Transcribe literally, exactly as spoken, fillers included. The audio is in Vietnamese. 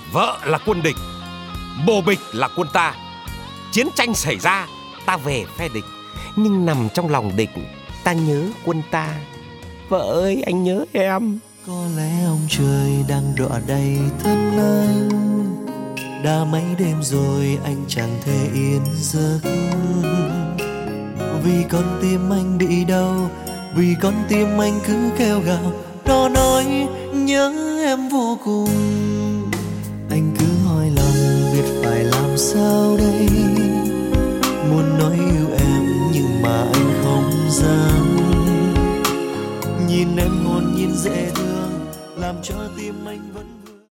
Vợ là quân địch, bồ bịch là quân ta. Chiến tranh xảy ra, ta về phe địch, nhưng nằm trong lòng địch, ta nhớ quân ta. Vợ ơi, anh nhớ em. Có lẽ ông trời đang đọa đầy thân anh, đã mấy đêm rồi anh chẳng thể yên giấc. Vì con tim anh bị đau, vì con tim anh cứ kêu gào, nó nói nhớ em vô cùng. Anh cứ hỏi lòng biết phải làm sao đây, muốn nói yêu em nhưng mà anh không dám. Nhìn em hồn nhiên dễ thương, làm cho tim anh vẫn